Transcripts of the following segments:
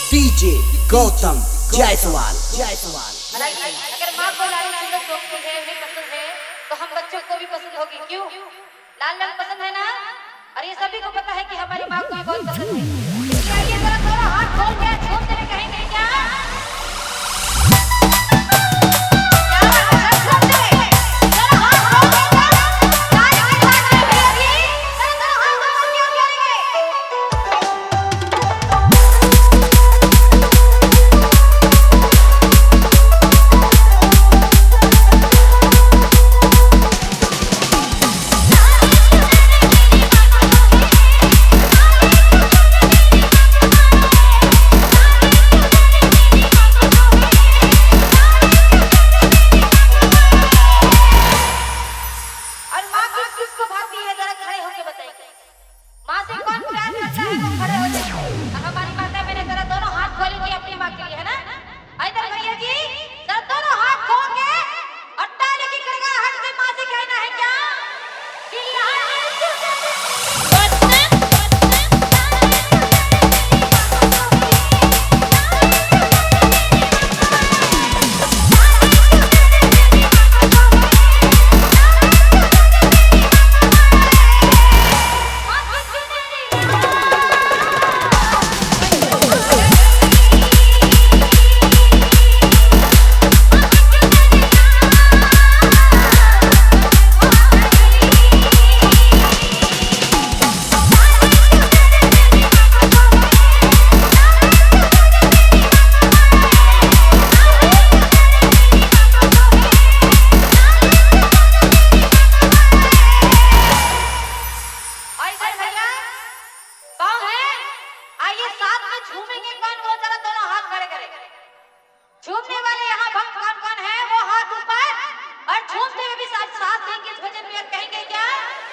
DJ Gautam Jaiswal Jaiswal. अगर माँ को लाल रंग शौक है, उन्हें पसंद है, तो हम बच्चों को भी पसंद होगी। क्यों? लाल रंग पसंद है ना? और ये सभी को पता है कि हमारी माँ को भी बहुत पसंद है। इसलिए आइए जरा थोड़ा हाथ खोल के झूम के कहेंगे क्या? झूमने वाले यहाँ भक्त कौन है? वो हाथ ऊपर और झूमते हुए भी साथ देंगे। इस भजन में कहेंगे क्या?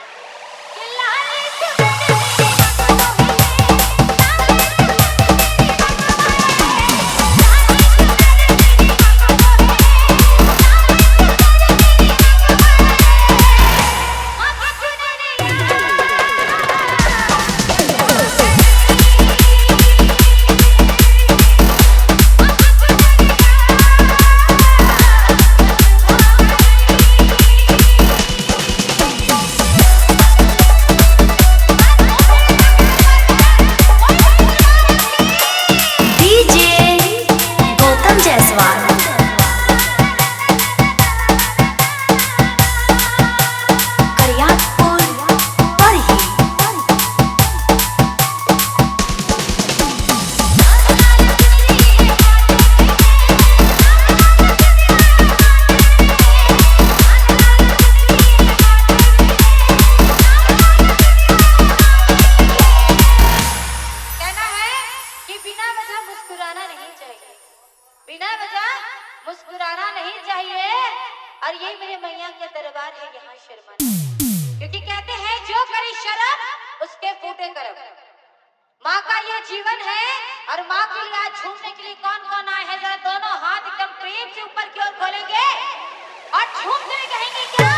बिना वजह मुस्कुराना नहीं चाहिए। और ये मेरे मैया के दरबार है, यहाँ शर्माना, क्योंकि कहते हैं जो करे शर्म उसके फूटे करम। माँ का ये जीवन है और माँ के लिए आज झूमने के लिए कौन कौन आए हैं? जरा दोनों हाथ एकदम प्रेम से ऊपर की ओर खोलेंगे और झूमते हुए कहेंगे क्या?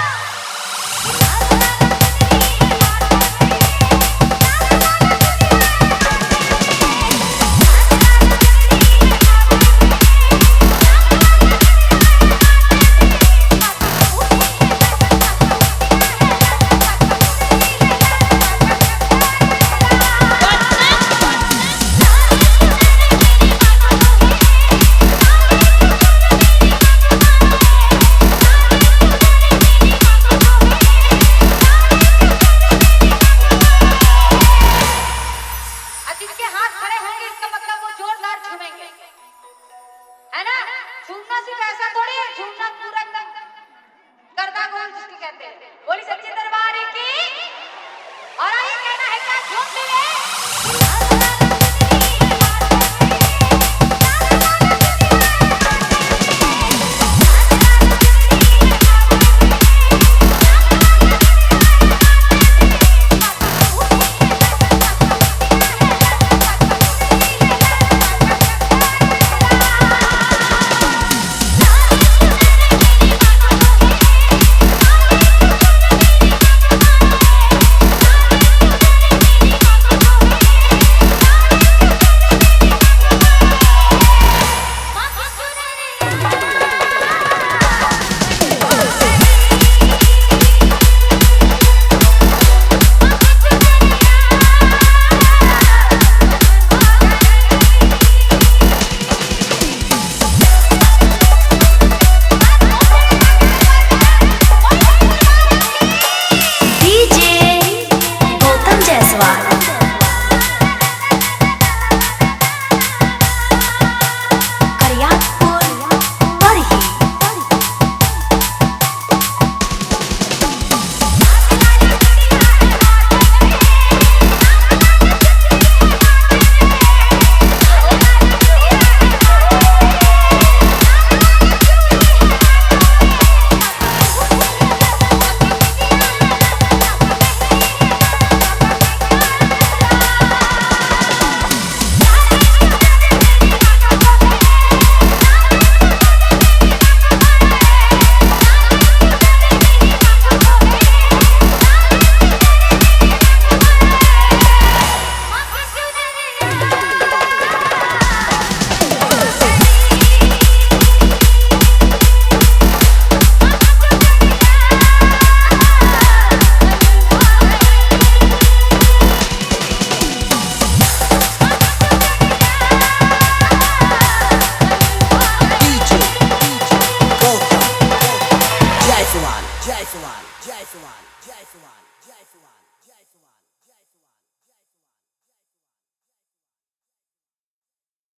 है ना? झूमना सिर्फ ऐसा थोड़ी है, झूमना पूरा एकदम करदा गोल जिसको कहते हैं। बोली सच्चे दरबार की। और आइए कहना है क्या? झूम ले।